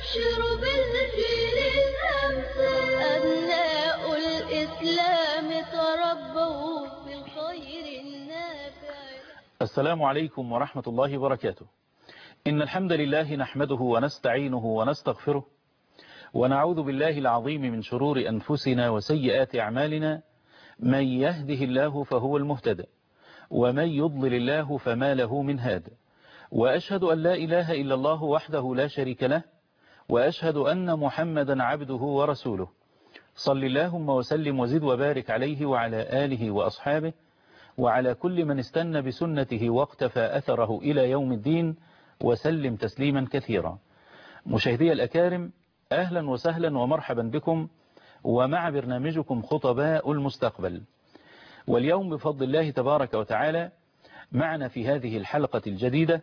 يبشر بالجيل الأمثل أبناء الإسلام تربوا في الخير النافع. السلام عليكم ورحمة الله وبركاته. إن الحمد لله نحمده ونستعينه ونستغفره ونعوذ بالله العظيم من شرور أنفسنا وسيئات أعمالنا. من يهده الله فهو المهتدى ومن يضلل الله فما له من هاد. وأشهد أن لا إله إلا الله وحده لا شريك له وأشهد أن محمدا عبده ورسوله. صل اللهم وسلم وزد وبارك عليه وعلى آله وأصحابه وعلى كل من استنى بسنته واقتفى أثره إلى يوم الدين وسلم تسليما كثيرا. مشاهدي الأكارم، أهلا وسهلا ومرحبا بكم ومع برنامجكم خطباء المستقبل. واليوم بفضل الله تبارك وتعالى معنا في هذه الحلقة الجديدة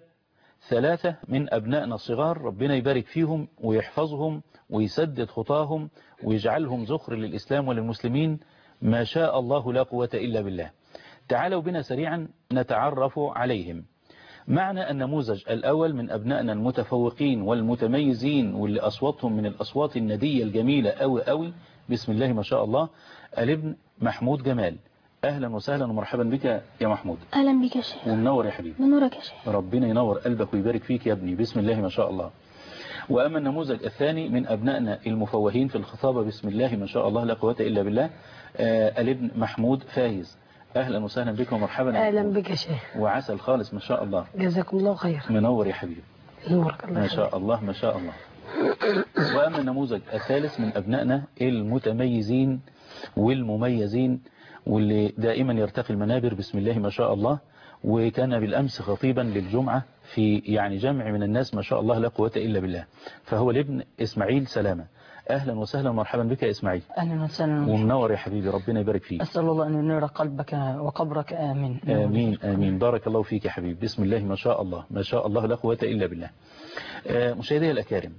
3 من أبنائنا الصغار، ربنا يبارك فيهم ويحفظهم ويسدد خطاهم ويجعلهم ذخر للإسلام وللمسلمين، ما شاء الله لا قوة إلا بالله. تعالوا بنا سريعا نتعرف عليهم. معنا النموذج الأول من أبنائنا المتفوقين والمتميزين واللي أصواتهم من الأصوات الندية الجميلة أوي أوي، بسم الله ما شاء الله، الابن محمود جمال. أهلا وسهلا ومرحبا بك يا محمود. أهلا بك يا شيخ. ومنور يا حبيبي. منورك يا شيخ. ربنا ينور قلبك ويبارك فيك يا ابني، بسم الله ما شاء الله. وأما النموذج الثاني من أبنائنا المفوهين في الخطابة، بسم الله ما شاء الله لا قوة إلا بالله، الابن محمود فايز. أهلا وسهلا بك ومرحبا. أهلا بك يا شيخ. وعسل خالص ما شاء الله. جزاكم الله خير. منور يا حبيبي. نورك الله. ما شاء الله ما شاء الله. وأما النموذج الثالث من أبنائنا المتميزين والمميزين واللي دائما يرتقي المنابر، بسم الله ما شاء الله، وكان بالأمس خطيبا للجمعة في يعني جمع من الناس، ما شاء الله لا قوة إلا بالله، فهو الابن إسماعيل سلامة. أهلا وسهلا ومرحبا بك يا إسماعيل. أهلا وسهلا ومنور يا حبيبي، ربنا يبارك فيك. أسأل الله أن ينير قلبك وقبرك. آمين آمين آمين. بارك الله فيك يا حبيبي، بسم الله ما شاء الله ما شاء الله لا قوة إلا بالله. مشاهدي الأكارم،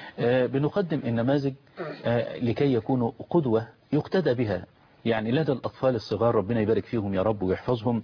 بنقدم النماذج لكي يكونوا قدوة يقتدى بها يعني لدى الأطفال الصغار، ربنا يبارك فيهم يا رب ويحفظهم.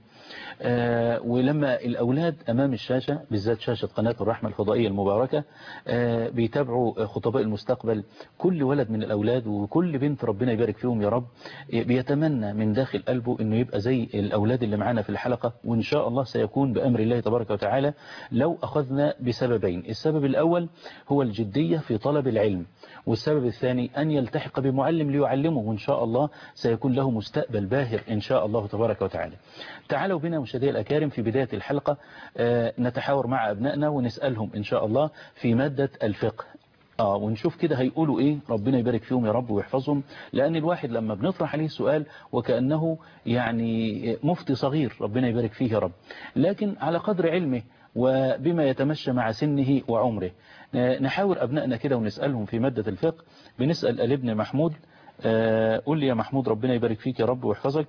ولما الأولاد أمام الشاشة، بالذات شاشة قناة الرحمة الفضائية المباركة، بيتابعوا خطباء المستقبل، كل ولد من الأولاد وكل بنت ربنا يبارك فيهم يا رب بيتمنى من داخل قلبه أنه يبقى زي الأولاد اللي معانا في الحلقة، وإن شاء الله سيكون بأمر الله تبارك وتعالى لو أخذنا بسببين. السبب الأول هو الجدية في طلب العلم، والسبب الثاني أن يلتحق بمعلم ليعلمه، وإن شاء الله سيكون له مستقبل باهر إن شاء الله تبارك وتعالى. تعالوا بنا مشاهدي الأكارم في بداية الحلقة نتحاور مع أبنائنا ونسألهم إن شاء الله في مادة الفقه، ونشوف كده هيقولوا إيه، ربنا يبارك فيهم يا رب ويحفظهم. لأن الواحد لما بنطرح عليه سؤال وكأنه يعني مفتي صغير، ربنا يبارك فيه يا رب، لكن على قدر علمه وبما يتمشى مع سنه وعمره نحاور أبنائنا كده ونسألهم في مادة الفقه. بنسأل الابن محمود، قول لي يا محمود ربنا يبارك فيك يا رب ويحفظك،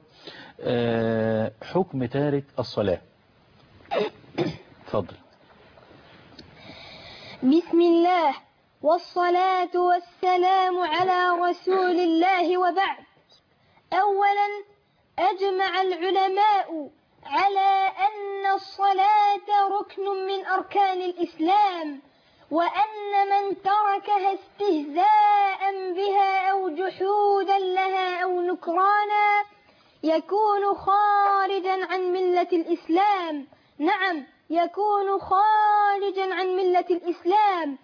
حكم تارك الصلاة. تفضل. بسم الله والصلاة والسلام على رسول الله، وبعد. أولا، أجمع العلماء على أن الصلاة ركن من أركان الإسلام، وأن من تركها استهزاء بها أو جحودا لها أو نكرانا يكون خارجا عن ملة الإسلام. نعم، يكون خارجا عن ملة الإسلام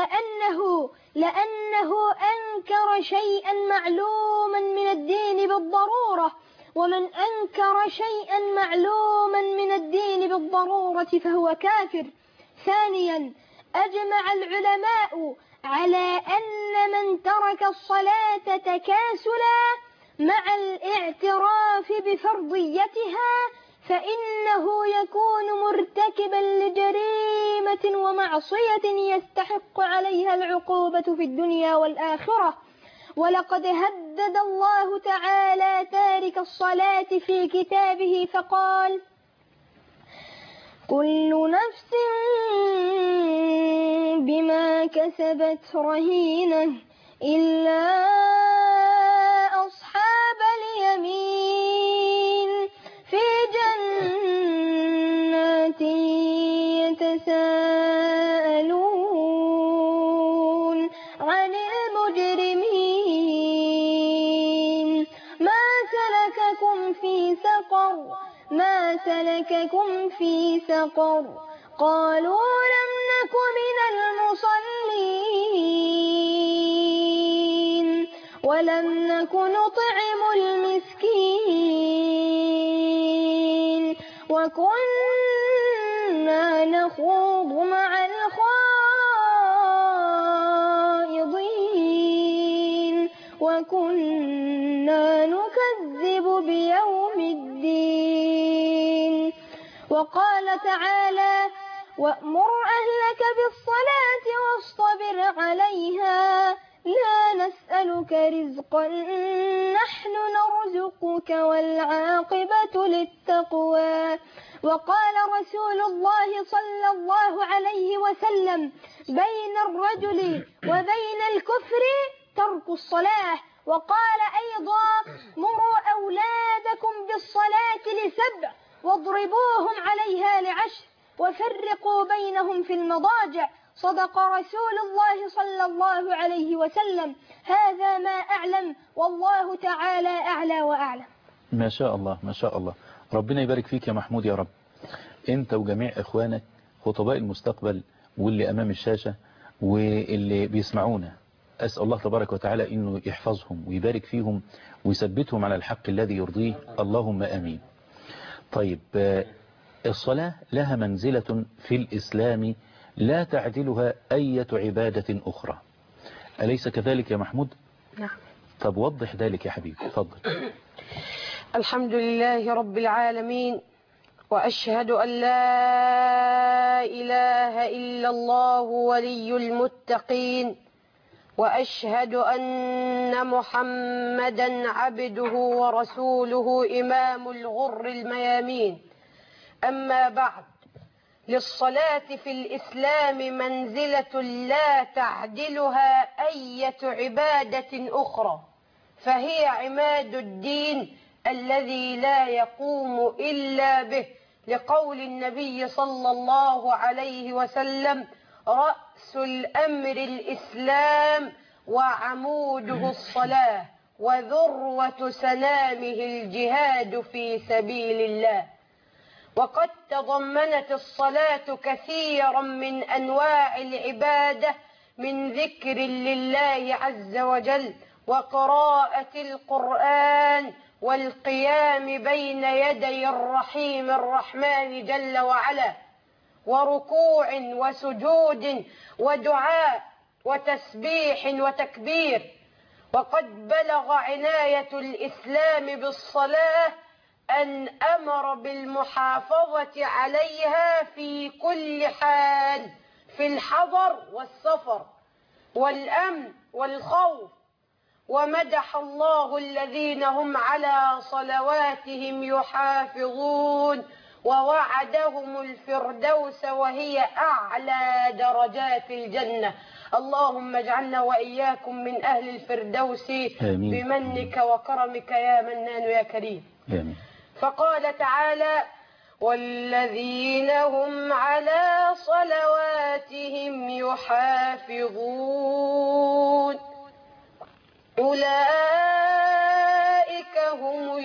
لأنه أنكر شيئا معلوما من الدين بالضرورة، ومن أنكر شيئا معلوما من الدين بالضرورة فهو كافر. ثانيا، أجمع العلماء على أن من ترك الصلاة تكاسلا مع الاعتراف بفرضيتها فإنه يكون مرتكبا لجريمة ومعصية يستحق عليها العقوبة في الدنيا والآخرة. ولقد هدد الله تعالى تارك الصلاة في كتابه فقال: كل نفس بما كسبت رهينة إلا أصحاب اليمين في جنات يتساءلون سلككم في سقر قالوا لم نك من المصلين ولم نك نطعم المسكين وكنا نخوض مع الخائضين وكنا نكذب بيوم الدين. وقال تعالى وأمر أهلك بالصلاة واصطبر عليها لا نسألك رزقا نحن نرزقك والعاقبة للتقوى. وقال رسول الله صلى الله عليه وسلم بين الرجل وبين الكفر ترك الصلاة. وقال أيضا مروا أولادكم بالصلاة ل7 واضربوهم عليها ل10 وفرقوا بينهم في المضاجع. صدق رسول الله صلى الله عليه وسلم. هذا ما أعلم والله تعالى أعلى وأعلم. ما شاء الله ما شاء الله. ربنا يبارك فيك يا محمود يا رب، انت وجميع اخوانك خطباء المستقبل واللي امام الشاشة واللي بيسمعونا. أسأل الله تبارك وتعالى انه يحفظهم ويبارك فيهم ويثبتهم على الحق الذي يرضيه، اللهم امين. طيب، الصلاة لها منزلة في الإسلام لا تعدلها أي عبادة أخرى، أليس كذلك يا محمود؟ نعم. طب وضح ذلك يا حبيبي، تفضل. الحمد لله رب العالمين، وأشهد أن لا إله إلا الله ولي المتقين، وأشهد أن محمدا عبده ورسوله إمام الغر الميامين. أما بعد، للصلاة في الإسلام منزلة لا تعدلها أي عبادة أخرى، فهي عماد الدين الذي لا يقوم إلا به، لقول النبي صلى الله عليه وسلم رأس الأمر الإسلام وعموده الصلاة وذروة سنامه الجهاد في سبيل الله. وقد تضمنت الصلاة كثيرا من أنواع العبادة، من ذكر لله عز وجل وقراءة القرآن والقيام بين يدي الرحيم الرحمن جل وعلا، وركوع وسجود ودعاء وتسبيح وتكبير. وقد بلغ عناية الإسلام بالصلاة أن أمر بالمحافظة عليها في كل حال، في الحضر والسفر والأمن والخوف. ومدح الله الذين هم على صلواتهم يحافظون ووعدهم الفردوس وهي أعلى درجات الجنة. اللهم اجعلنا وإياكم من أهل الفردوس بمنك وكرمك يا منان يا كريم. آمين. فقال تعالى والذين هم على صلواتهم يحافظون أولئك هم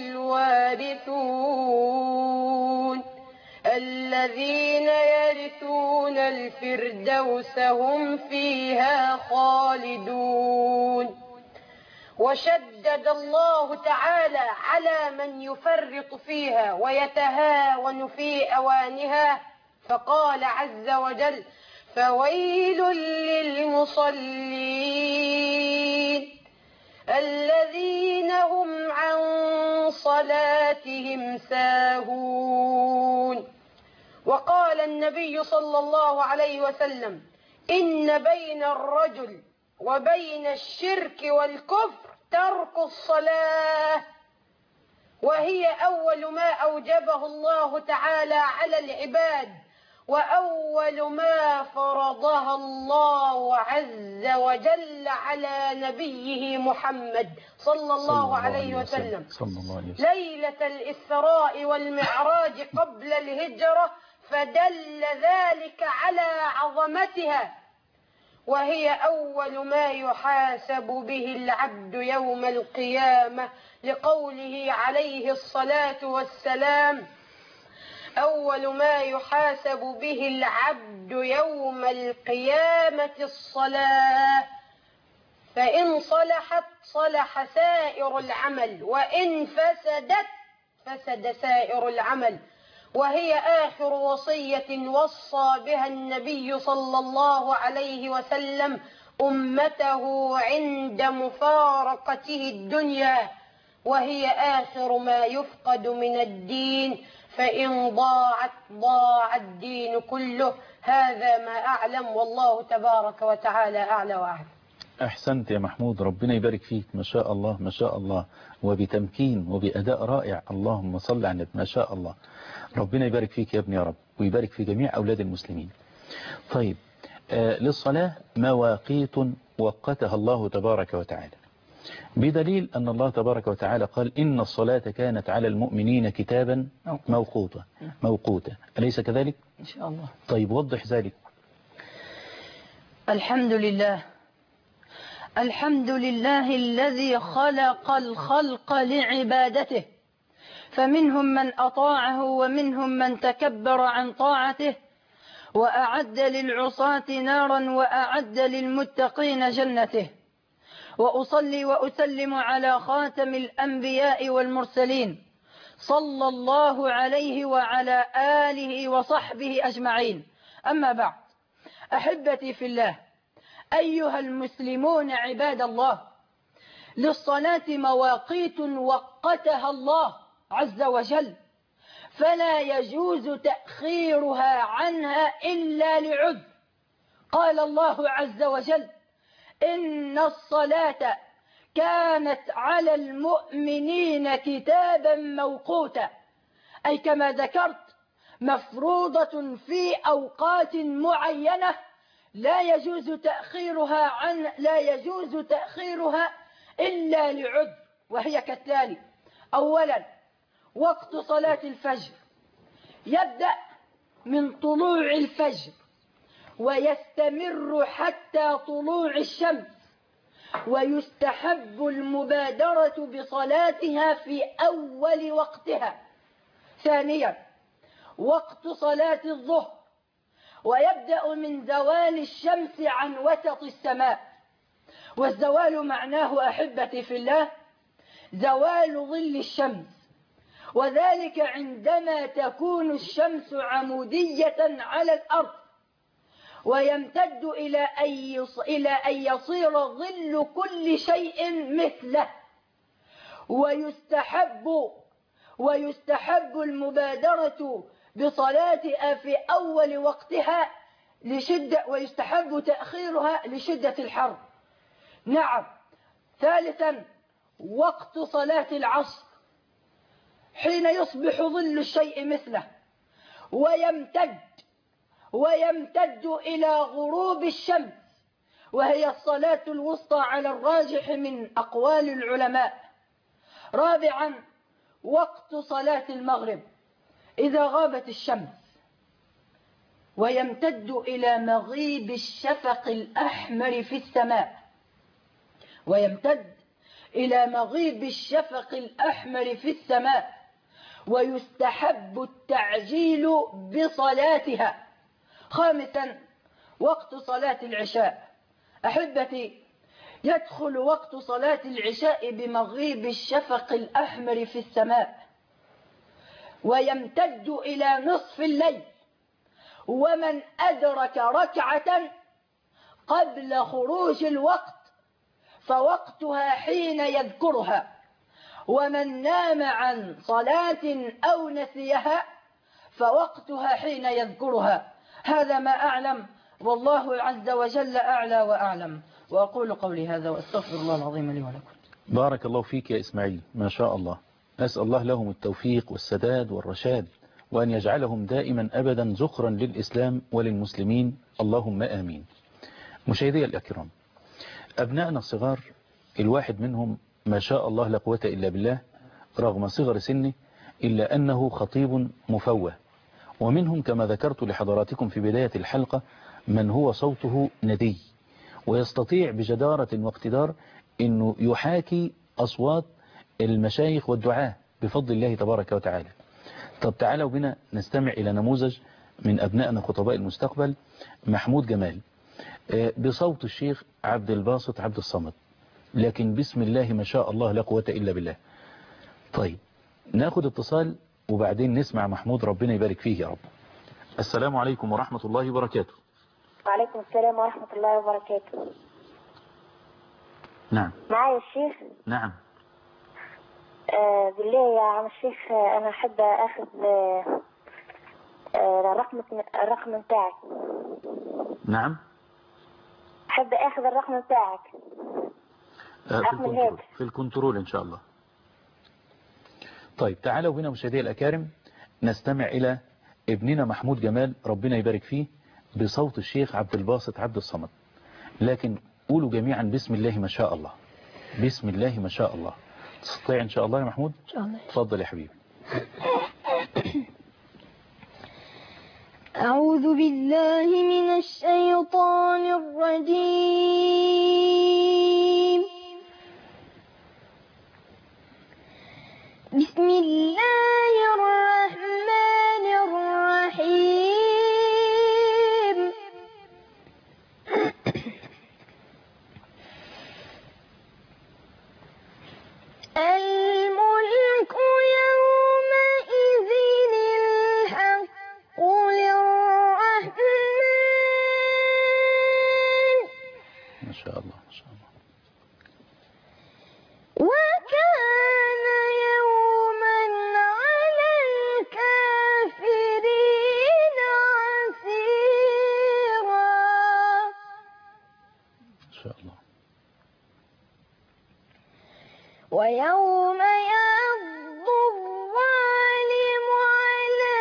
الوارثون الذين يرثون الفردوس هم فيها خالدون. وشدد الله تعالى على من يفرط فيها ويتهاون في أوانها، فقال عز وجل فويل للمصلين الذين هم عن صلاتهم ساهون. وقال النبي صلى الله عليه وسلم إن بين الرجل وبين الشرك والكفر ترك الصلاة، وهي أول ما أوجبه الله تعالى على العباد، وأول ما فرضها الله عز وجل على نبيه محمد صلى الله عليه وسلم ليلة الإسراء والمعراج قبل الهجرة، فدل ذلك على عظمتها، وهي أول ما يحاسب به العبد يوم القيامة، لقوله عليه الصلاة والسلام أول ما يحاسب به العبد يوم القيامة الصلاة، فإن صلحت صلح سائر العمل، وإن فسدت فسد سائر العمل. وهي آخر وصية وصى بها النبي صلى الله عليه وسلم أمته عند مفارقته الدنيا، وهي آخر ما يفقد من الدين، فإن ضاعت ضاع الدين كله. هذا ما أعلم، والله تبارك وتعالى أعلى وأعلم. أحسنت يا محمود، ربنا يبارك فيك، ما شاء الله ما شاء الله، وبتمكين وبأداء رائع، اللهم صل على النبي، ما شاء الله. ربنا يبارك فيك يا ابني يا رب، ويبارك في جميع أولاد المسلمين. طيب، للصلاة مواقيت وقتها الله تبارك وتعالى، بدليل أن الله تبارك وتعالى قال إن الصلاة كانت على المؤمنين كتابا موقوتا، أليس كذلك؟ إن شاء الله. طيب وضح ذلك. الحمد لله، الحمد لله الذي خلق الخلق لعبادته، فمنهم من أطاعه ومنهم من تكبر عن طاعته، وأعد للعصاة نارا وأعد للمتقين جنته. وأصلي وأسلم على خاتم الأنبياء والمرسلين صلى الله عليه وعلى آله وصحبه أجمعين. أما بعد، أحبتي في الله، أيها المسلمون عباد الله، للصلاة مواقيت وقتها الله عز وجل، فلا يجوز تأخيرها عنها إلا لعذر. قال الله عز وجل: إن الصلاة كانت على المؤمنين كتابا موقوتا، أي كما ذكرت مفروضة في أوقات معينة لا يجوز تأخيرها إلا لعذر، وهي كالتالي: أولا، وقت صلاة الفجر يبدأ من طلوع الفجر ويستمر حتى طلوع الشمس، ويستحب المبادرة بصلاتها في أول وقتها. ثانيا، وقت صلاة الظهر ويبدأ من زوال الشمس عن وسط السماء، والزوال معناه أحبتي في الله زوال ظل الشمس، وذلك عندما تكون الشمس عمودية على الأرض ويمتد إلى أن يصير ظل كل شيء مثله. ويستحب المبادرة بصلاتها في أول وقتها ويستحب تأخيرها لشدة الحر. نعم. ثالثا، وقت صلاة العصر حين يصبح ظل الشيء مثله ويمتد إلى غروب الشمس، وهي الصلاة الوسطى على الراجح من أقوال العلماء. رابعا، وقت صلاة المغرب إذا غابت الشمس ويمتد إلى مغيب الشفق الأحمر في السماء، ويستحب التعجيل بصلاتها. خامسا، وقت صلاة العشاء. أحبتي، يدخل وقت صلاة العشاء بمغيب الشفق الأحمر في السماء ويمتد إلى نصف الليل، ومن أدرك ركعة قبل خروج الوقت فوقتها حين يذكرها، ومن نام عن صلاة أو نسيها فوقتها حين يذكرها. هذا ما أعلم، والله عز وجل أعلى وأعلم. وأقول قولي هذا وأستغفر الله العظيم لي ولكم. بارك الله فيك يا إسماعيل، ما شاء الله. أسأل الله لهم التوفيق والسداد والرشاد، وأن يجعلهم دائما أبدا ذخرا للإسلام وللمسلمين، اللهم آمين. مشاهدي الأكرام، أبنائنا الصغار الواحد منهم ما شاء الله لا قوة إلا بالله رغم صغر سنه، إلا أنه خطيب مفوه، ومنهم كما ذكرت لحضراتكم في بداية الحلقة من هو صوته ندي ويستطيع بجدارة واقتدار أنه يحاكي أصوات المشايخ والدعاة بفضل الله تبارك وتعالى. طب تعالوا بنا نستمع إلى نموذج من أبنائنا خطباء المستقبل، محمود جمال بصوت الشيخ عبد الباسط عبد الصمد، لكن بسم الله ما شاء الله لا قوة إلا بالله. طيب ناخد اتصال وبعدين نسمع محمود، ربنا يبارك فيه يا رب. السلام عليكم ورحمة الله وبركاته. وعليكم السلام ورحمة الله وبركاته. نعم معايا الشيخ؟ نعم. بالله يا عم الشيخ، أنا أحب أخذ الرقم بتاعك. نعم أحب أخذ الرقم بتاعك. في الكنترول إن شاء الله. طيب تعالوا بنا مشاهدي الأكارم نستمع إلى ابننا محمود جمال، ربنا يبارك فيه، بصوت الشيخ عبد الباسط عبد الصمد، لكن قولوا جميعا بسم الله ما شاء الله. بسم الله ما شاء الله. تستطيع إن شاء الله يا محمود؟ إن شاء الله. تفضل يا حبيبي. أعوذ بالله من الشيطان الرجيم. بسم الله الرحمن الرحيم. الملك يومئذ الحق للرحمن. ما شاء الله ما شاء الله. وكان يوما على الكافرين عسيرا. ما شاء الله. ويوم يعض الظالم على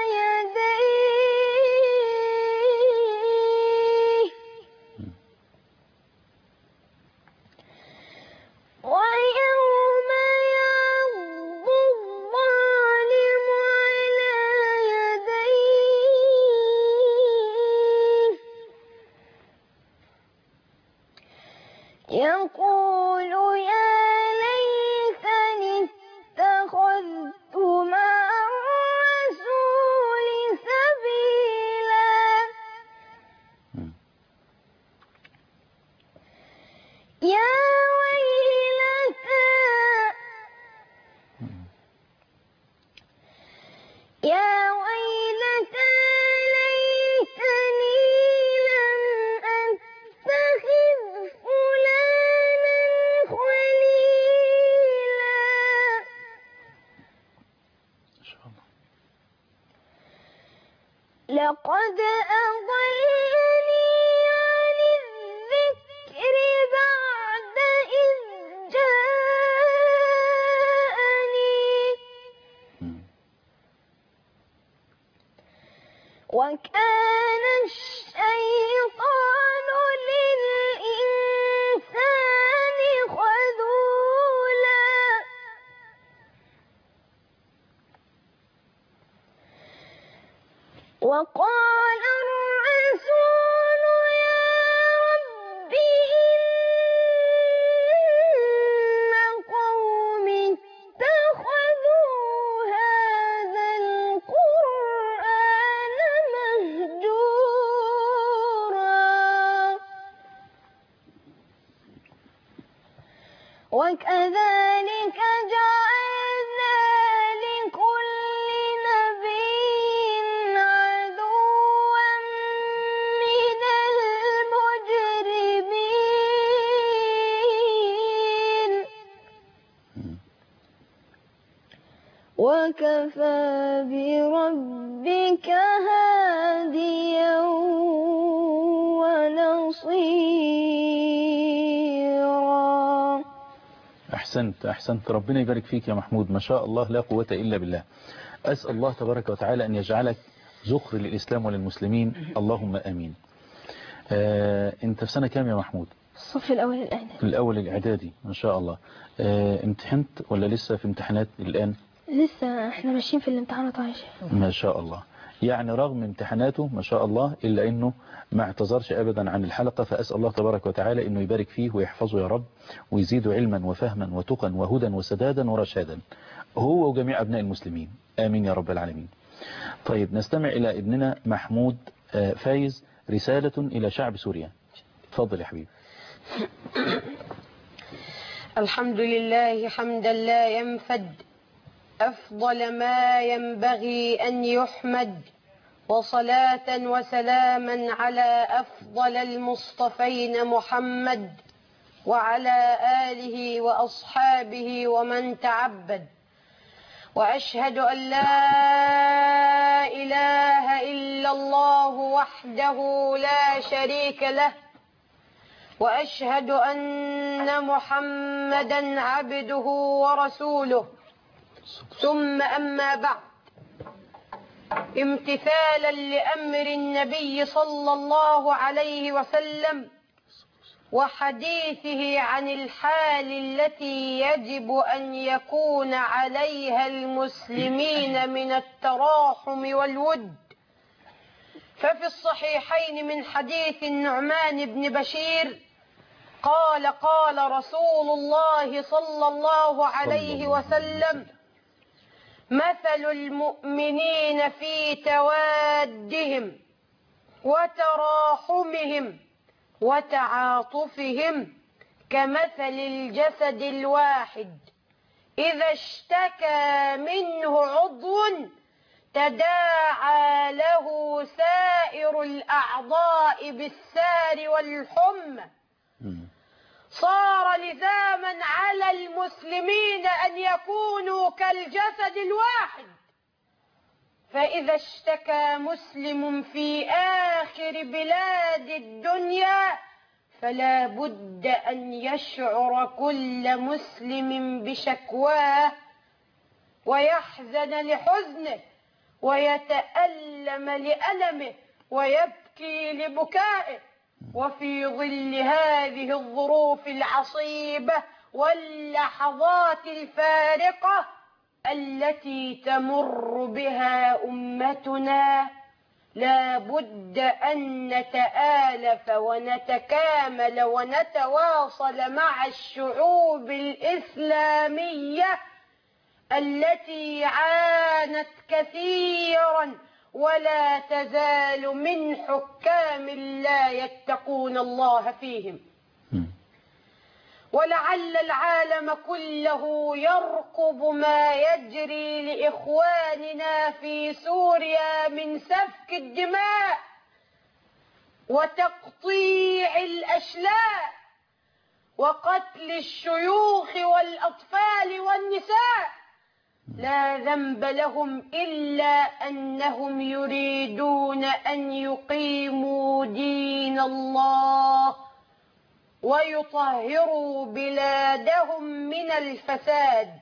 يديه. ويوم يعض الظالم على يديه يقول يا ليتني اتخذت مع الرسول سبيلا. يا ويلتى يا ويلتى ليتني لم أتخذ فلانا خليلا. ما شاء الله. لقد أضلني عن الذكر بعد إذ جاءني. وكان الشيطان للإنسان خذولا. وقال الرسول يا رب إن قومي اتخذوا هذا القرآن مهجورا. وكذلك جعلنا لكل نبي عدوا من المجرمين. وكفى بربك هاديا ونصيرا. أحسنت ربنا يبارك فيك يا محمود، ما شاء الله لا قوة إلا بالله. أسأل الله تبارك وتعالى أن يجعلك ذخر للإسلام وللمسلمين، اللهم آمين. أنت في سنة كام يا محمود؟ الصف الأول الإعدادي. الأول الإعدادي ما شاء الله. امتحنت ولا لسه في امتحانات الآن؟ لسه احنا ماشيين في الامتحانات عايشة. ما شاء الله. يعني رغم امتحاناته ما شاء الله إلا أنه ما اعتذرش أبدا عن الحلقة، فأسأل الله تبارك وتعالى أنه يبارك فيه ويحفظه يا رب، ويزيده علما وفهما وتقا وهدى وسدادا ورشادا. هو وجميع أبناء المسلمين، آمين يا رب العالمين. طيب نستمع إلى ابننا محمود فايز رسالة إلى شعب سوريا. تفضل يا حبيبي. الحمد لله حمدا لا ينفد، أفضل ما ينبغي أن يحمد، وصلاة وسلاما على أفضل المصطفين محمد وعلى آله وأصحابه ومن تعبد. وأشهد أن لا إله إلا الله وحده لا شريك له، وأشهد أن محمدا عبده ورسوله. ثم أما بعد، امتثالا لأمر النبي صلى الله عليه وسلم وحديثه عن الحال التي يجب أن يكون عليها المسلمين من التراحم والود، ففي الصحيحين من حديث النعمان بن بشير قال قال رسول الله صلى الله عليه وسلم: مثل المؤمنين في توادهم وتراحمهم وتعاطفهم كمثل الجسد الواحد إذا اشتكى منه عضو تداعى له سائر الأعضاء بالسار والحمى. صار لزاما على المسلمين أن يكونوا كالجسد الواحد، فإذا اشتكى مسلم في آخر بلاد الدنيا فلا بد أن يشعر كل مسلم بشكواه ويحزن لحزنه ويتألم لألمه ويبكي لبكائه. وفي ظل هذه الظروف العصيبة واللحظات الفارقة التي تمر بها أمتنا لا بد أن نتآلف ونتكامل ونتواصل مع الشعوب الإسلامية التي عانت كثيرا ولا تزال من حكام لا يتقون الله فيهم. ولعل العالم كله يرقب ما يجري لإخواننا في سوريا من سفك الدماء وتقطيع الأشلاء وقتل الشيوخ والأطفال والنساء. لا ذنب لهم إلا أنهم يريدون أن يقيموا دين الله ويطهروا بلادهم من الفساد.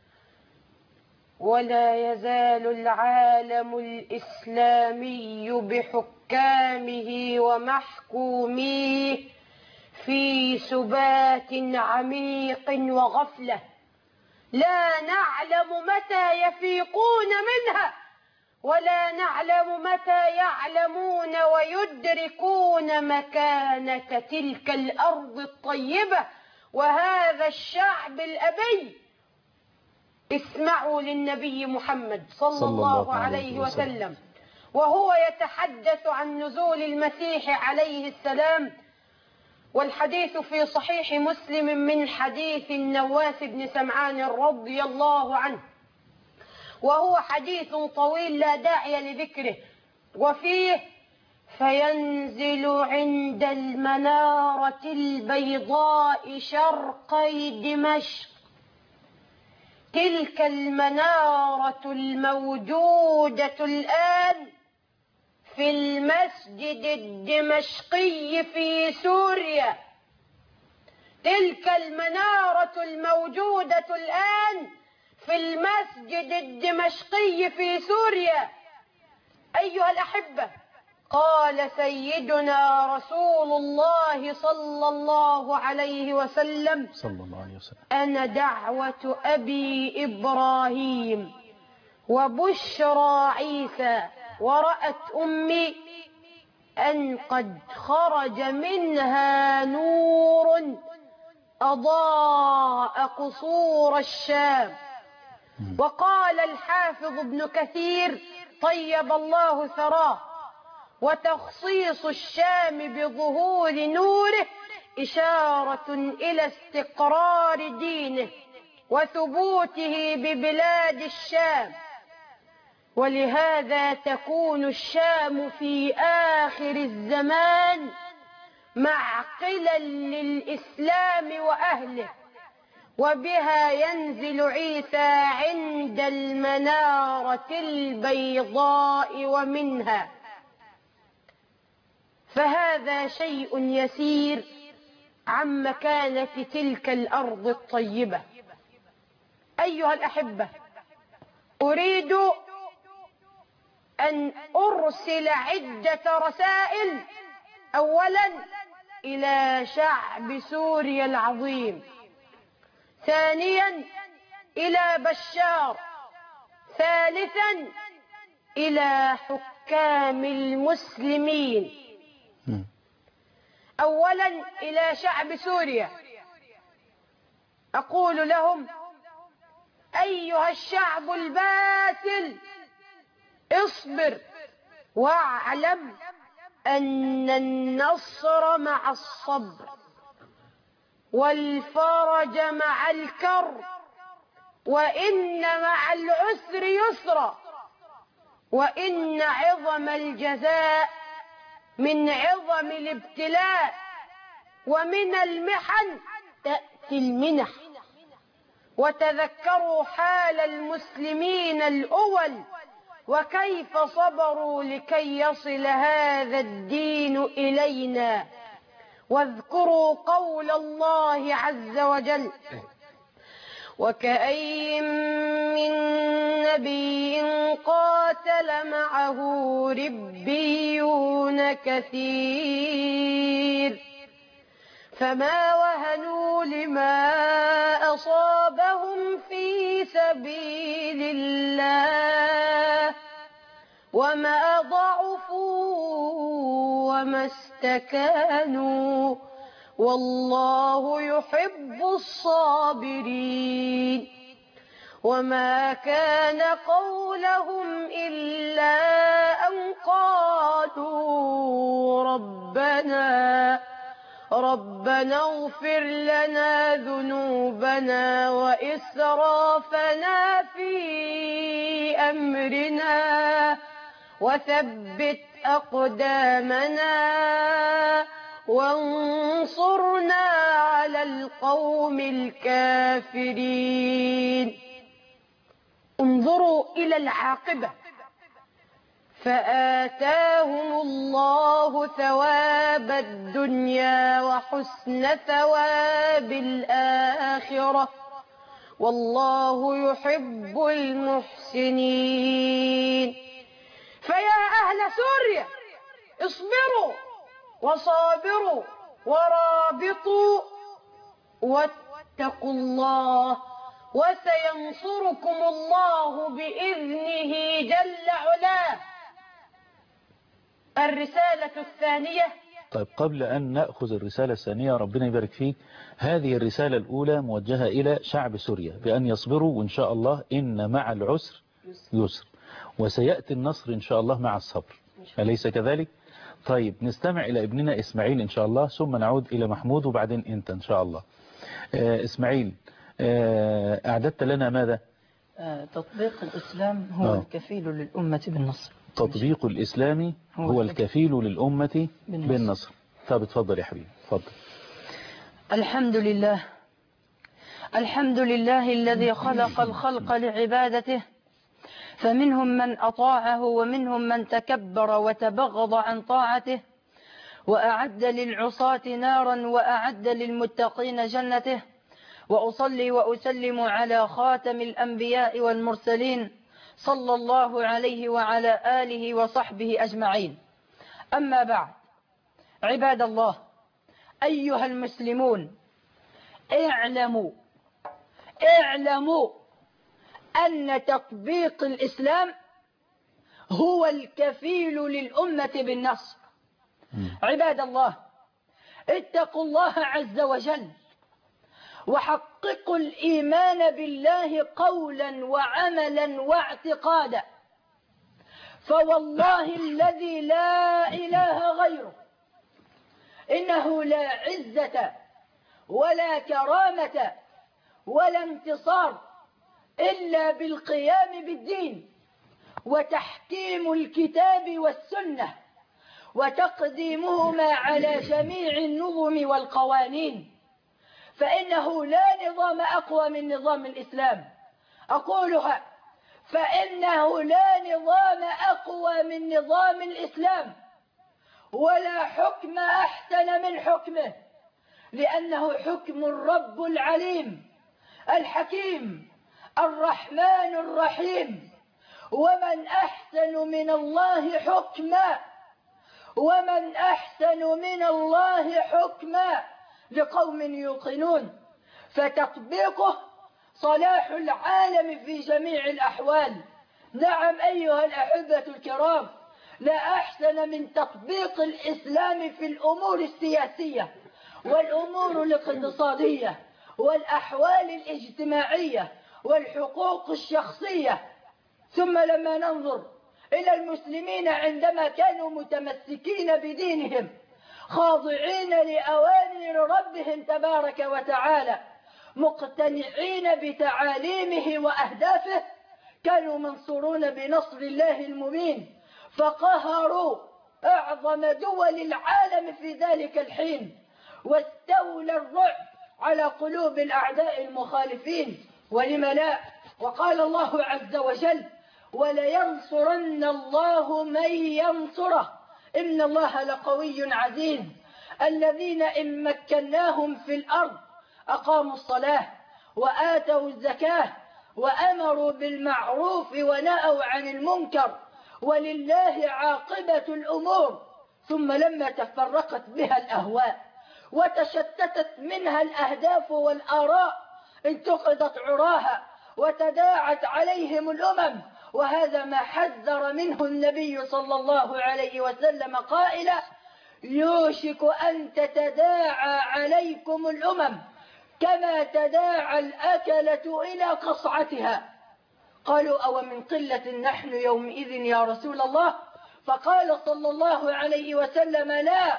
ولا يزال العالم الإسلامي بحكامه ومحكوميه في سبات عميق وغفلة لا نعلم متى يفيقون منها ولا نعلم متى يعلمون ويدركون مكانة تلك الأرض الطيبة وهذا الشعب الأبي. اسمعوا للنبي محمد صلى الله عليه وسلم وهو يتحدث عن نزول المسيح عليه السلام، والحديث في صحيح مسلم من حديث النواس بن سمعان رضي الله عنه، وهو حديث طويل لا داعي لذكره، وفيه: فينزل عند المنارة البيضاء شرقي دمشق، تلك المنارة الموجودة الآن في المسجد الدمشقي في سوريا، تلك المنارة الموجودة الآن في المسجد الدمشقي في سوريا. أيها الأحبة، قال سيدنا رسول الله صلى الله عليه وسلم: أنا دعوة أبي إبراهيم وبشرى عيسى، ورأت أمي أن قد خرج منها نور أضاء قصور الشام وقال الحافظ ابن كثير طيب الله ثراه: وتخصيص الشام بظهور نوره إشارة إلى استقرار دينه وثبوته ببلاد الشام، ولهذا تكون الشام في آخر الزمان معقلا للإسلام وأهله، وبها ينزل عيسى عند المنارة البيضاء ومنها، فهذا شيء يسير عن مكانة تلك الأرض الطيبة. أيها الأحبة، أريد أن أرسل عدة رسائل، أولا إلى شعب سوريا العظيم، ثانيا إلى بشار، ثالثا إلى حكام المسلمين. أولا إلى شعب سوريا، أقول لهم: أيها الشعب الباسل، اصبر واعلم أن النصر مع الصبر، والفرج مع الكرب، وإن مع العسر يسرا، وإن عظم الجزاء من عظم الابتلاء، ومن المحن تأتي المنح. وتذكروا حال المسلمين الأول وكيف صبروا لكي يصل هذا الدين إلينا، واذكروا قول الله عز وجل: وكأين من نبي قاتل معه ربيون كثير فما وهنوا لما أصابهم في سبيل الله وما ضعفوا وما استكانوا والله يحب الصابرين. وما كان قولهم إلا أن قالوا ربنا اغفر لنا ذنوبنا وإسرافنا في أمرنا وثبت أقدامنا وانصرنا على القوم الكافرين. انظروا إلى العاقبة، فآتاهم الله ثواب الدنيا وحسن ثواب الآخرة والله يحب المحسنين. فيا أهل سوريا، اصبروا وصابروا ورابطوا واتقوا الله، وسينصركم الله بإذنه جل علاه. الرسالة الثانية. طيب، قبل أن نأخذ الرسالة الثانية، ربنا يبارك فيك، هذه الرسالة الأولى موجهة إلى شعب سوريا بأن يصبروا، وإن شاء الله إن مع العسر يسر، وسيأتي النصر إن شاء الله مع الصبر، أليس كذلك؟ طيب، نستمع إلى ابننا إسماعيل إن شاء الله، ثم نعود إلى محمود وبعدين أنت إن شاء الله. إسماعيل، أعددت لنا ماذا؟ تطبيق الإسلام هو الكفيل للأمة بالنصر. تطبيق الإسلام هو الكفيل للأمة بالنصر. طب اتفضل يا حبيبي، اتفضل. الحمد لله، الحمد لله الذي خلق الخلق لعبادته، فمنهم من أطاعه ومنهم من تكبر وتبغض عن طاعته، وأعد للعصاة نارا وأعد للمتقين جنته. وأصلي وأسلم على خاتم الأنبياء والمرسلين صلى الله عليه وعلى آله وصحبه أجمعين. أما بعد، عباد الله، أيها المسلمون، اعلموا أن تطبيق الإسلام هو الكفيل للأمة بالنصر. عباد الله، اتقوا الله عز وجل وحققوا الإيمان بالله قولا وعملا واعتقادا، فوالله الذي لا إله غيره إنه لا عزة ولا كرامة ولا انتصار إلا بالقيام بالدين وتحكيم الكتاب والسنة وتقديمهما على جميع النظم والقوانين، فإنه لا نظام أقوى من نظام الإسلام. أقولها: فإنه لا نظام أقوى من نظام الإسلام، ولا حكم أحسن من حكمه، لأنه حكم الرب العليم الحكيم الرحمن الرحيم. ومن أحسن من الله حكما، ومن أحسن من الله حكما لقوم يوقنون، فتطبيقه صلاح العالم في جميع الأحوال. نعم أيها الأحبة الكرام، لا أحسن من تطبيق الإسلام في الأمور السياسية والأمور الاقتصادية والأحوال الاجتماعية والحقوق الشخصية. ثم لما ننظر إلى المسلمين عندما كانوا متمسكين بدينهم خاضعين لأوامر ربهم تبارك وتعالى مقتنعين بتعاليمه وأهدافه، كانوا منصورون بنصر الله المبين، فقهروا أعظم دول العالم في ذلك الحين، واستولى الرعب على قلوب الأعداء المخالفين. ولم لا؟ وقال الله عز وجل: ولينصرن الله من ينصره إن الله لقوي عزيز. الذين إن مكناهم في الأرض أقاموا الصلاة وآتوا الزكاة وأمروا بالمعروف ونهوا عن المنكر، ولله عاقبة الأمور. ثم لما تفرقت بها الأهواء وتشتتت منها الأهداف والآراء انتقضت عراها وتداعت عليهم الأمم. وهذا ما حذر منه النبي صلى الله عليه وسلم قائلا: يوشك أن تتداعى عليكم الأمم كما تداعى الأكلة إلى قصعتها. قالوا: أو من قلة نحن يومئذ يا رسول الله؟ فقال صلى الله عليه وسلم: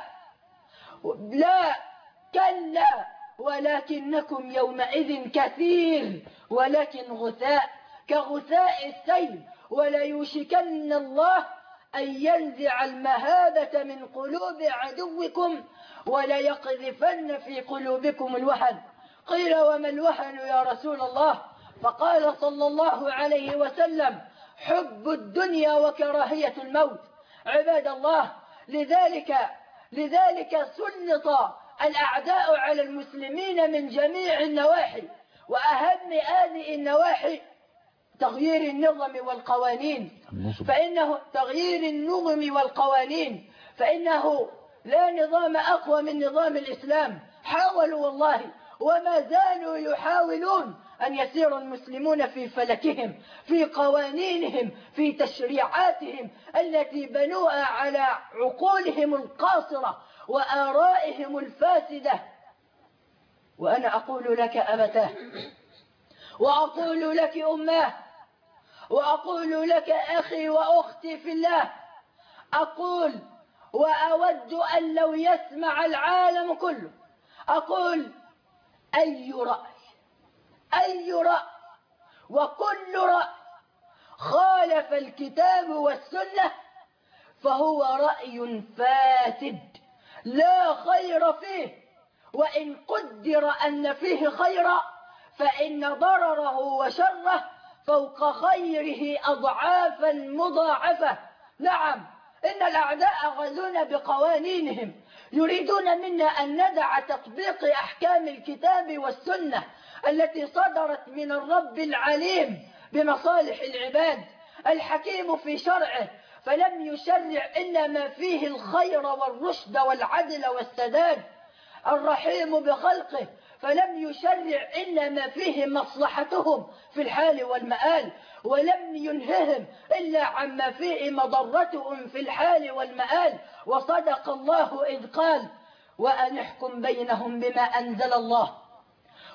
لا كلا، ولكنكم يومئذ كثير ولكن غثاء كغثاء السيل، وليوشكن الله أن ينزع المهابة من قلوب عدوكم وليقذفن في قلوبكم الوهن. قيل: وما الوهن يا رسول الله؟ فقال صلى الله عليه وسلم: حب الدنيا وكراهية الموت. عباد الله، لذلك سلط الأعداء على المسلمين من جميع النواحي، وأهم هذه النواحي تغيير النظم والقوانين، فإنه تغيير النظم والقوانين، فإنه لا نظام أقوى من نظام الإسلام. حاولوا والله وما زالوا يحاولون أن يسير المسلمون في فلكهم، في قوانينهم، في تشريعاتهم التي بنوها على عقولهم القاصرة وآرائهم الفاسدة. وأنا أقول لك أبتاه، وأقول لك أماه، وأقول لك أخي وأختي في الله، أقول وأود أن لو يسمع العالم كله، أقول: أي رأي وكل رأي خالف الكتاب والسنة فهو رأي فاسد لا خير فيه، وإن قدر أن فيه خيرا فإن ضرره وشره فوق خيره أضعافا مضاعفة. نعم، إن الأعداء غزونا بقوانينهم، يريدون منا أن ندع تطبيق أحكام الكتاب والسنة التي صدرت من الرب العليم بمصالح العباد، الحكيم في شرعه، فلم يشرع إلا ما فيه الخير والرشد والعدل والسداد، الرحيم بخلقه، فلم يشرع إلا ما فيه مصلحتهم في الحال والمآل، ولم ينههم إلا عما فيه مضرتهم في الحال والمآل. وصدق الله إذ قال: وأن احكم بينهم بما أنزل الله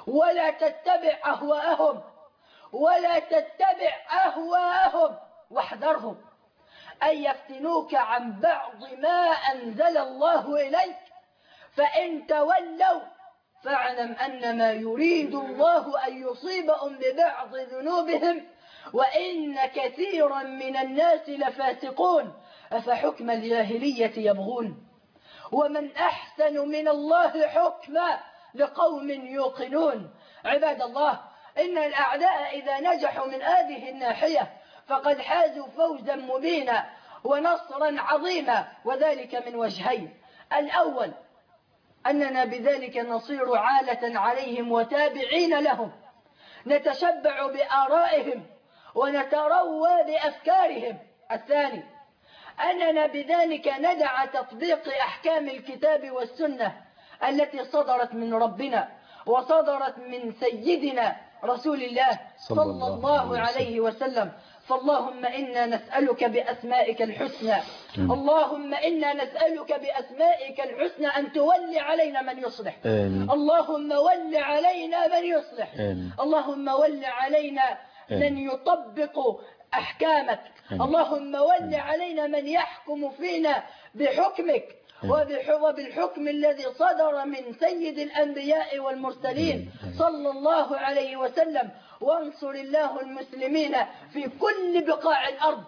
ولا تتبع أهواءهم، ولا تتبع أهواءهم، واحذرهم أن يفتنوك عن بعض ما أنزل الله إليك، فإن تولوا فاعلم أنما يريد الله أن يصيبهم ببعض ذنوبهم وإن كثيرا من الناس لفاسقون. أفحكم الجاهلية يبغون ومن أحسن من الله حكما لقوم يوقنون. عباد الله، إن الأعداء إذا نجحوا من هذه الناحية فقد حازوا فوزا مبينا ونصرا عظيما، وذلك من وجهين: الأول أننا بذلك نصير عالة عليهم وتابعين لهم، نتشبع بآرائهم ونتروى بأفكارهم. الثاني أننا بذلك ندع تطبيق أحكام الكتاب والسنة التي صدرت من ربنا وصدرت من سيدنا رسول الله صلى الله عليه وسلم. فاللهم إنا نسألك بأسمائك الحسنى، اللهم إنا نسألك بأسمائك الحسنى أن تولي علينا من يصلح. اللهم ول علينا من يصلح. اللهم ول علينا من يطبق أحكامك. اللهم ول علينا من يحكم فينا بحكمك وبالحكم الذي صدر من سيد الأنبياء والمرسلين صلى الله عليه وسلم. وانصر الله المسلمين في كل بقاع الأرض،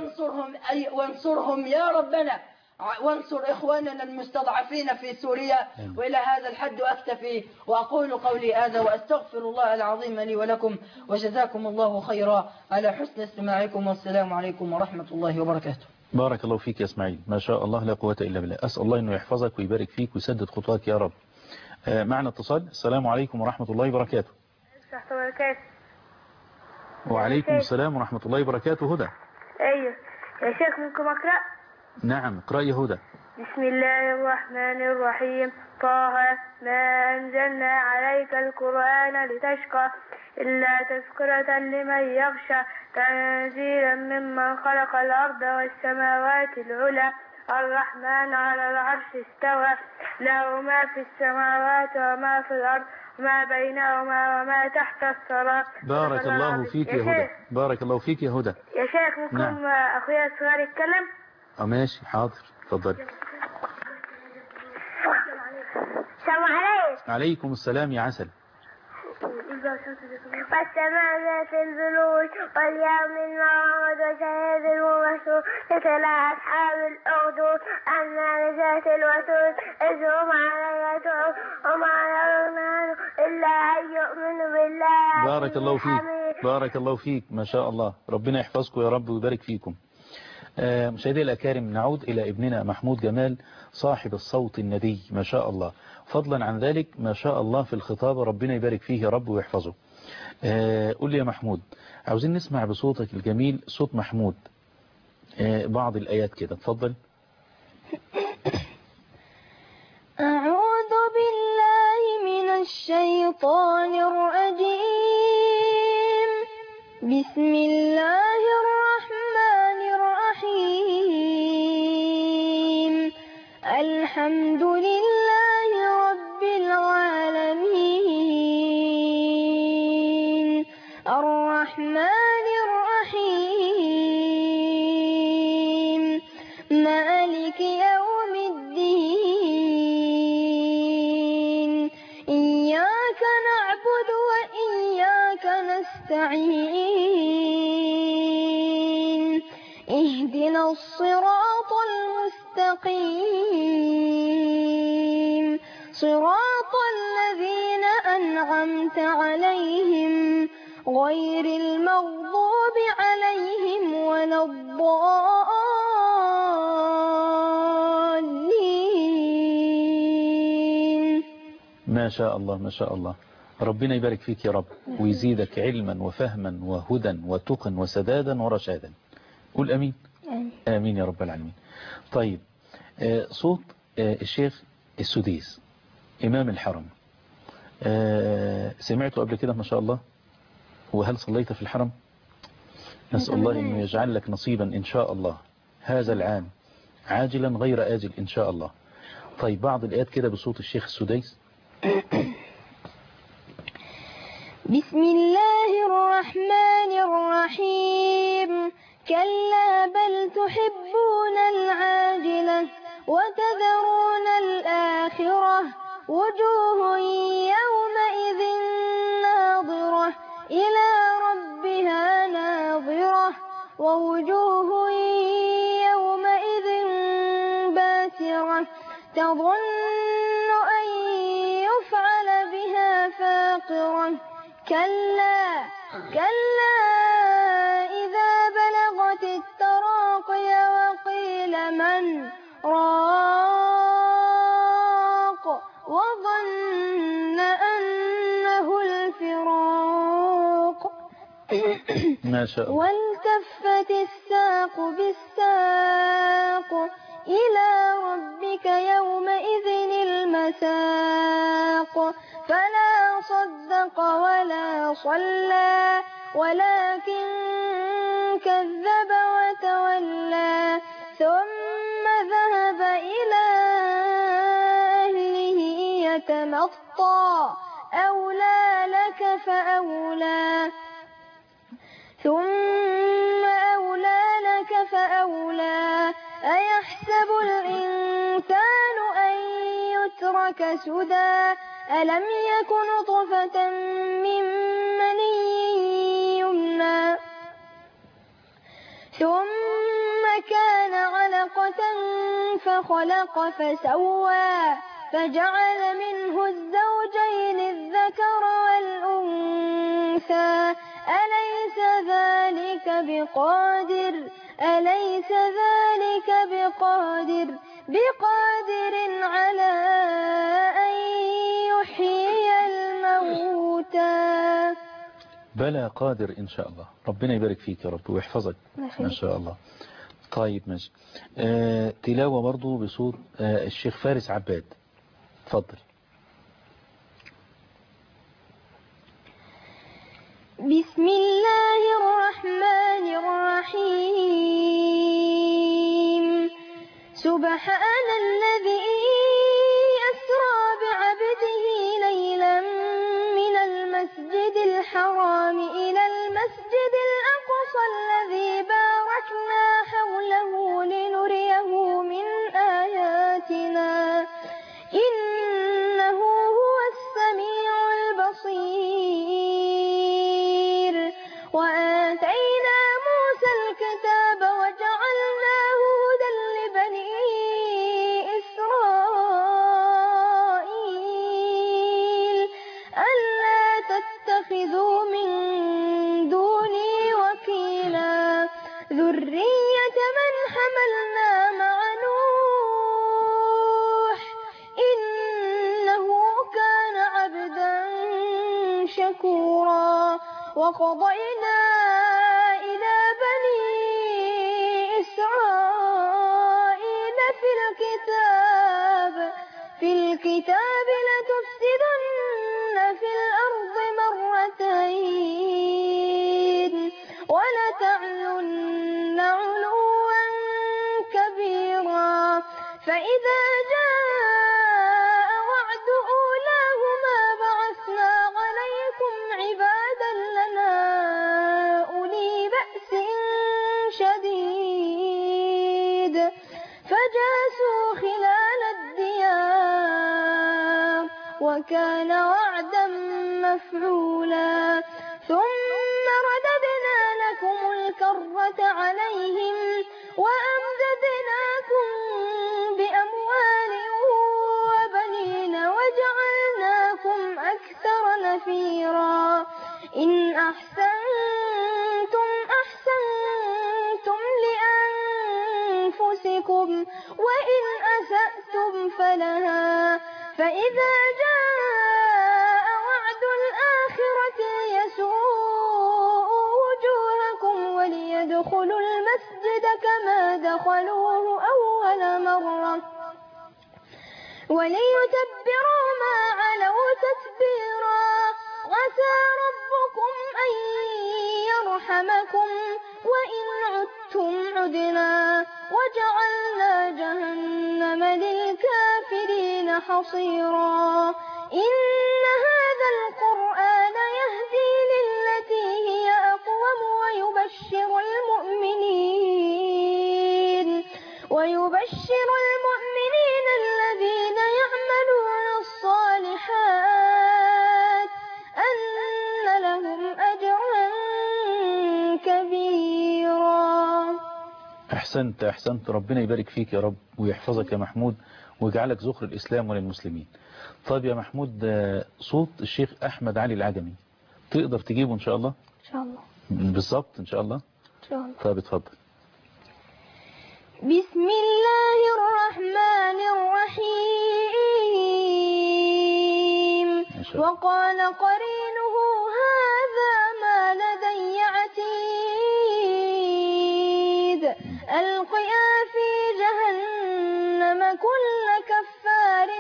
وانصرهم يا ربنا، وانصر إخواننا المستضعفين في سوريا. وإلى هذا الحد أكتفي وأقول قولي هذا وأستغفر الله العظيم لي ولكم، وجزاكم الله خيرا على حسن استماعكم، والسلام عليكم ورحمة الله وبركاته. بارك الله فيك يا اسماعيل، ما شاء الله لا قوة إلا بالله. أسأل الله أنه يحفظك ويبارك فيك ويسدد خطواتك يا رب. معنا اتصال. السلام عليكم ورحمة الله وبركاته. وعليكم السلام ورحمة الله وبركاته. هدى. أيوه يا شيخ، ممكن أقرأ؟ نعم اقرأ يا هدى. بسم الله الرحمن الرحيم. طه ما أنزلنا عليك القرآن لتشقى إلا تذكرة لمن يخشى تنزيلا ممن خلق الأرض والسماوات العلى الرحمن على العرش استوى له ما في السماوات وما في الأرض وما بينهما وما تحت الثرى. بارك الله فيك يا هدى. بارك الله فيك يا هدى. يا شيخ ممكن أخويا الصغير يتكلم؟ ماشي حاضر، تفضل. السلام عليكم. عليكم السلام يا عسل. والسماء ذات البروج واليوم الموعود وشهيد ومشهود مثل أصحاب الأخدود النار ذات الوقود إذ هم عليها شهود وما يرون إلا أن يؤمنوا بالله. بارك الله فيك، بارك الله فيك، ما شاء الله، ربنا يحفظكم يا رب ويبارك فيكم. مشاهدي الأكارم، نعود إلى ابننا محمود جمال صاحب الصوت الندي ما شاء الله. فضلا عن ذلك ما شاء الله في الخطابة، ربنا يبارك فيه يا رب ويحفظه. قل لي يا محمود، عاوزين نسمع بصوتك الجميل صوت محمود بعض الآيات كده، تفضل. أعوذ بالله من الشيطان الرجيم. بسم الله الرحمن الرحيم. الحمد لله رب العالمين الرحمن الرحيم مالك يوم الدين إياك نعبد وإياك نستعين اهدنا الصراط المستقيم صراط الذين أنعمت عليهم غير المغضوب عليهم ولا الضالين. ما شاء الله ما شاء الله، ربنا يبارك فيك يا رب ويزيدك علما وفهما وهدى وتقا وسدادا ورشادا. قول أمين. آمين يا رب العالمين. طيب، صوت الشيخ السديس إمام الحرم، سمعته قبل كده ما شاء الله؟ وهل صليت في الحرم؟ نسأل الله أن يجعل لك نصيبا إن شاء الله هذا العام عاجلا غير آجل إن شاء الله. طيب بعض الآيات كده بصوت الشيخ السديس. بسم الله الرحمن الرحيم كلا بل تحبون العاجلة وتذرون الآخرة وجوه يومئذ ناظرة إلى ربها ناظرة ووجوه يومئذ باسرة تظن أن يفعل بها فاقرة كلا إذا بلغت التراقي وقيل من راق وظن أنه الفراق ما شاء الله. والتفت الساق بالساق إلى ربك يومئذ المساق فلا صدق ولا صلى ولكن كذب وتولى ثم ذهب إلى أهله يتمطى أولى لك فأولى ثم أولى لك فأولى أيحسب الإنسان أن يترك سدى ألم يك نطفة من مني يمنى ثم كان علقة فخلق فسوى فجعل منه الزوجين الذكر والأنثى أليس ذلك بقادر على أن يحيي الموتى بلى قادر إن شاء الله. ربنا يبارك فيك يا رب ويحفظك ما شاء الله. طيب ماشي. تلاوة برضو بصوت الشيخ فارس عباد. تفضل. بسم الله الرحمن الرحيم سبحان الذي أسرى بعبده ليلا من المسجد الحرام إلى المسجد الأقصى الذي باركنا حوله لنريه من آياتنا إنه هو السميع البصير وآتينا موسى الكتاب وجعلناه هدى لبني إسرائيل ألا تتخذوا من دوني وكيلا ذرية من حملنا مع نوح إنه كان عبدا شكورا وقضينا إلى بني إسرائيل في الكتاب لتفسدن في الأرض مرتين ولتعلن علوا كبيرا فإذا جاء وعد أولاهما بعثنا عليكم عبادا لنا أولي بأس شديد فجاسوا خلال الديار وكان وعدا مفعولا ثم رددنا لكم الكرة عليهم وأمددناكم بأموال وبنين وجعلناكم أكثر نفيرا إن أحسنتم لأنفسكم وإن أسأتم فلها فإذا جاء وعد الآخرة يسوء وجوهكم وليدخلوا المسجد كما دخلوه أول مرة وليتبروا ما علوا تتبيرا عسى ربكم أن يرحمكم وإن عدتم عدنا وجعلنا جهنم للكافرين حصيرا إن هذا القرآن يهدي أحسنت، ربنا يبارك فيك يا رب ويحفظك يا محمود ويجعلك ذخر الإسلام وللمسلمين. طيب يا محمود، صوت الشيخ أحمد علي العجمي تقدر تجيبه إن شاء الله؟ إن شاء الله. بالظبط إن شاء الله. إن شاء الله. طيب اتفضل. بسم الله الرحمن الرحيم. وقال قرينه هذا ما لدي عتيد ألقيا في جهنم كل كفار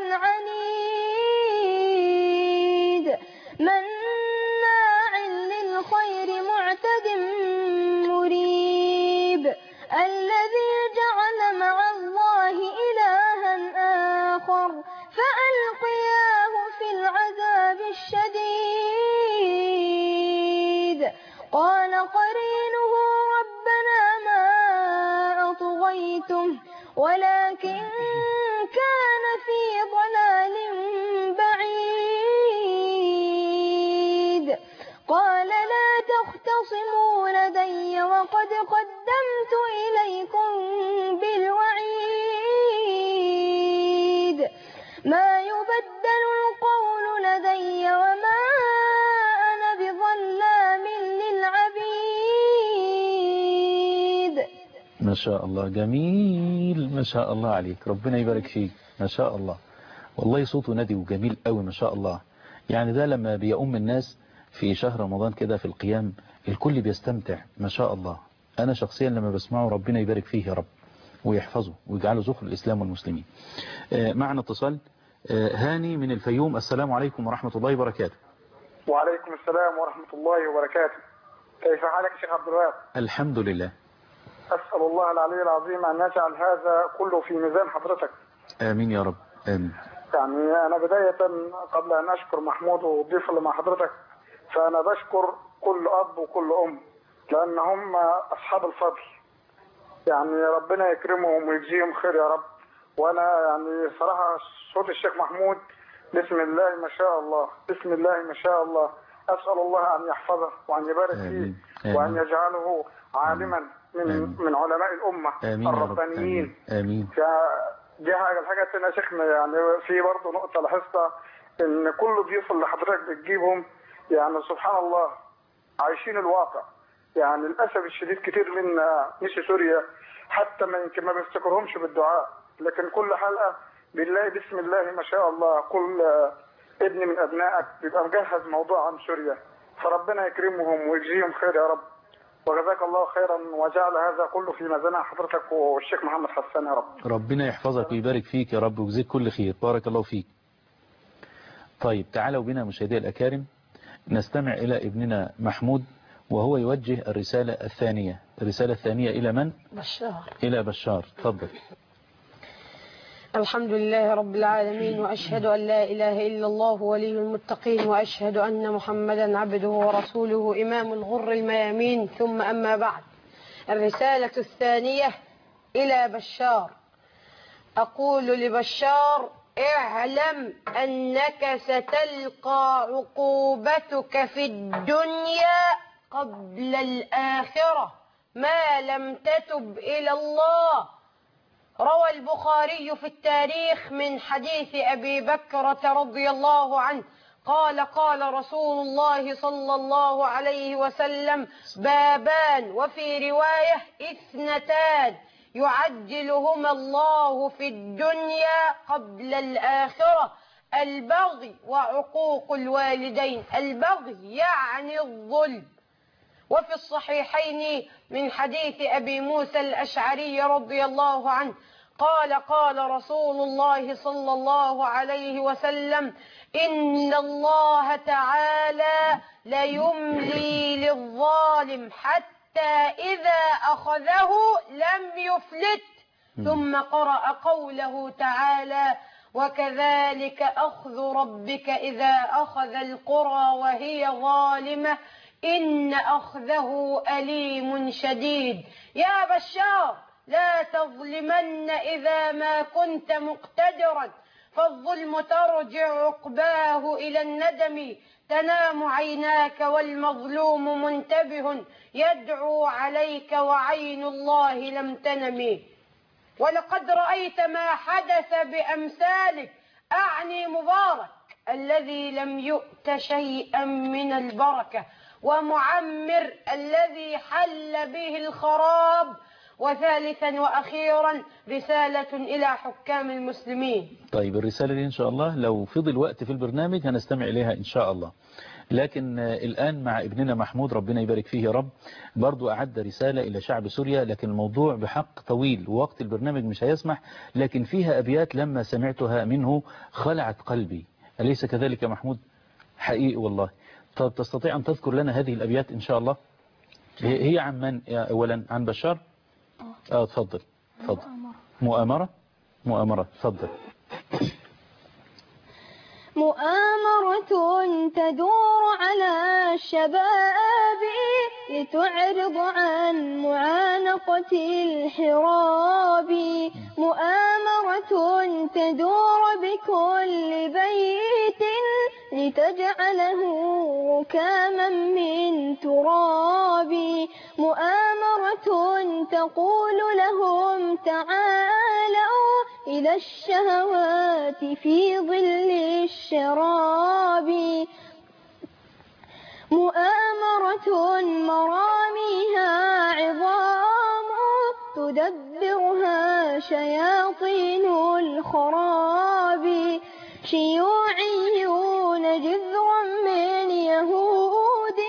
عنيد مناع للخير معتد مريب الذي جعل مع الله إلها آخر فألقياه في العذاب الشديد قال قرينه ربنا ما أطغيته ولكن كان في ضلال بعيد قال لا تختصموا لدي وقد قدمت إليكم بالوعيد ما يبدل القول لدي وما أنا بظلام للعبيد. ما شاء الله، جميل، ما شاء الله عليك، ربنا يبارك فيك، ما شاء الله، والله صوته ندي وجميل قوي ما شاء الله. يعني ده لما بيؤم الناس في شهر رمضان كده في القيام الكل بيستمتع ما شاء الله. أنا شخصيا لما بسمعه ربنا يبارك فيه يا رب ويحفظه ويجعله ذخر الإسلام والمسلمين. معنا اتصال، هاني من الفيوم. السلام عليكم ورحمة الله وبركاته. وعليكم السلام ورحمة الله وبركاته. كيف حالك شيخ عبد الوهاب؟ الحمد لله. أسأل الله العلي العظيم أن يجعل هذا كله في ميزان حضرتك. آمين يا رب، آمين. يعني أنا بداية قبل أن أشكر محمود والضيف اللي مع حضرتك فأنا بشكر كل أب وكل أم لأن هم أصحاب الفضل، يعني ربنا يكرمهم ويجزيهم خير يا رب. وأنا يعني صراحة صوت الشيخ محمود بسم الله ما شاء الله، بسم الله ما شاء الله. أسأل الله أن يحفظه وأن يبارك فيه وأن يجعله عالما من علماء الأمة الربانيين. آمين. دي الحاجة الثانية يا شيخنا، يعني في برضه نقطة لاحظتها إن كل ضيوف اللي حضرتك بتجيبهم يعني سبحان الله عايشين الواقع. يعني للأسف الشديد كتير منا مش سوريا حتى ما يمكن ما بيفتكرهمش بالدعاء، لكن كل حلقة بالله بسم الله ما شاء الله كل ابن من أبنائك بيبقى مجهز موضوع عن سوريا، فربنا يكرمهم ويجزيهم خير يا رب. وجزاك الله خيرا وجعل هذا كله في ميزان حضرتك والشيخ محمد حسان يا رب. ربنا يحفظك ويبارك فيك يا رب ويجزيك كل خير، بارك الله فيك. طيب تعالوا بنا مشاهدي الأكارم نستمع إلى ابننا محمود وهو يوجه الرسالة الثانية. الرسالة الثانية إلى من؟ بشار. إلى بشار، تفضل. الحمد لله رب العالمين وأشهد أن لا إله إلا الله ولي المتقين وأشهد أن محمدا عبده ورسوله إمام الغر الميامين. ثم أما بعد، الرسالة الثانية إلى بشار. أقول لبشار اعلم أنك ستلقى عقوبتك في الدنيا قبل الآخرة ما لم تتب إلى الله. روى البخاري في التاريخ من حديث أبي بكرة رضي الله عنه قال قال رسول الله صلى الله عليه وسلم بابان وفي رواية اثنتان يعجلهما الله في الدنيا قبل الآخرة: البغي وعقوق الوالدين. البغي يعني الظلم. وفي الصحيحين من حديث أبي موسى الأشعري رضي الله عنه قال قال رسول الله صلى الله عليه وسلم إن الله تعالى ليملي للظالم حتى إذا أخذه لم يفلت. ثم قرأ قوله تعالى وكذلك أخذ ربك إذا أخذ القرى وهي ظالمة إن أخذه أليم شديد. يا بشار لا تظلمن إذا ما كنت مقتدرا، فالظلم ترجع عقباه إلى الندم تنام عيناك والمظلوم منتبه يدعو عليك وعين الله لم تنم ولقد رأيت ما حدث بأمثالك أعني مبارك الذي لم يؤت شيئا من البركة ومعمر الذي حل به الخراب وثالثا وأخيرا رسالة إلى حكام المسلمين. طيب الرسالة دي إن شاء الله لو فضل وقت في البرنامج هنستمع إليها إن شاء الله. لكن الآن مع ابننا محمود ربنا يبارك فيه يا رب برضو أعد رسالة إلى شعب سوريا، لكن الموضوع بحق طويل ووقت البرنامج مش هيسمح، لكن فيها أبيات لما سمعتها منه خلعت قلبي. أليس كذلك يا محمود؟ حقيقي والله. طب تستطيع أن تذكر لنا هذه الأبيات إن شاء الله؟ هي عن من أولا؟ عن بشار؟ تفضل. مؤامرة تفضل. مؤامرة تدور على الشباب لتعرض عن معانقة الحراب، مؤامرة تدور بكل بيت لتجعله ركاما من تراب، مؤامرة تقول لهم تعالوا إلى الشهوات في ظل الشراب، مؤامرة مراميها عظام تدبرها شياطين الخراب، شيوعيون جذر من يهود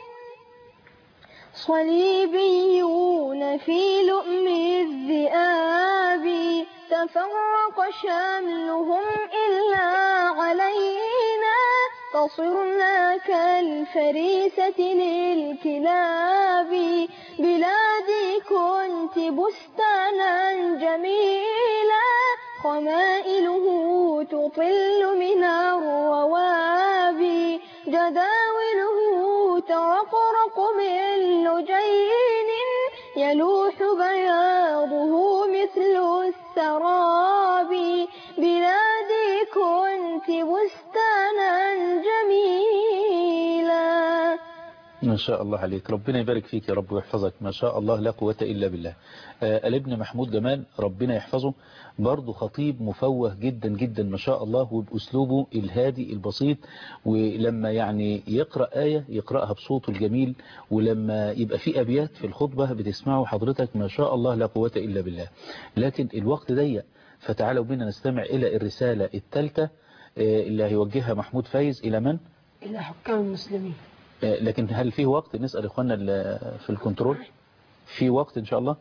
صليبيون في لؤم الذئاب، تفرق شملهم إلا علينا فصرنا كالفريسة للكلاب، بلادي كنت بستانا جميلا خمائله تطل من الرواب، جداوله ترقرق من لجين يلوح بياضه مثل السراب، بلادي كنت بستانا جميلا. ما شاء الله عليك، ربنا يبارك فيك يا رب ويحفظك. ما شاء الله لا قوة إلا بالله. الابن محمود جمال ربنا يحفظه برضه خطيب مفوه جدا جدا ما شاء الله، وبأسلوبه الهادي البسيط، ولما يعني يقرأ آية يقرأها بصوته الجميل، ولما يبقى في أبيات في الخطبة بتسمعه حضرتك ما شاء الله لا قوة إلا بالله. لكن الوقت ضيق، فتعالوا بنا نستمع إلى الرسالة الثالثة اللي هيوجهها محمود فايز إلى من؟ إلى حكام المسلمين. لكن هل فيه وقت نسأل إخواننا في الكنترول؟ في وقت إن شاء الله؟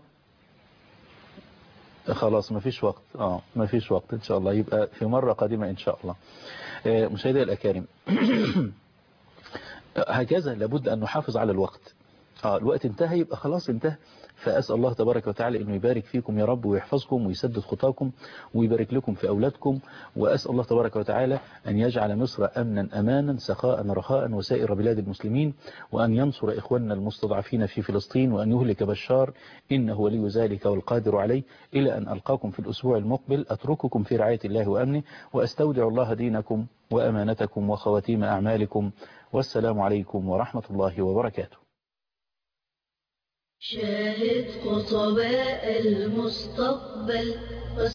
خلاص ما فيش وقت. ما فيش وقت إن شاء الله، يبقى في مرة قادمة إن شاء الله. مشاهدي الأكارم هكذا لابد أن نحافظ على الوقت. الوقت انتهى يبقى خلاص انتهى. فأسأل الله تبارك وتعالى أنه يبارك فيكم يا رب ويحفظكم ويسدد خطاكم ويبارك لكم في أولادكم، وأسأل الله تبارك وتعالى أن يجعل مصر أمنا أمانا سخاء رخاء وسائر بلاد المسلمين، وأن ينصر إخواننا المستضعفين في فلسطين، وأن يهلك بشار إنه ولي ذلك والقادر عليه. إلى أن ألقاكم في الأسبوع المقبل أترككم في رعاية الله وأمنه، وأستودع الله دينكم وأمانتكم وخواتيم أعمالكم، والسلام عليكم ورحمة الله وبركاته. شاهد خطباء المستقبل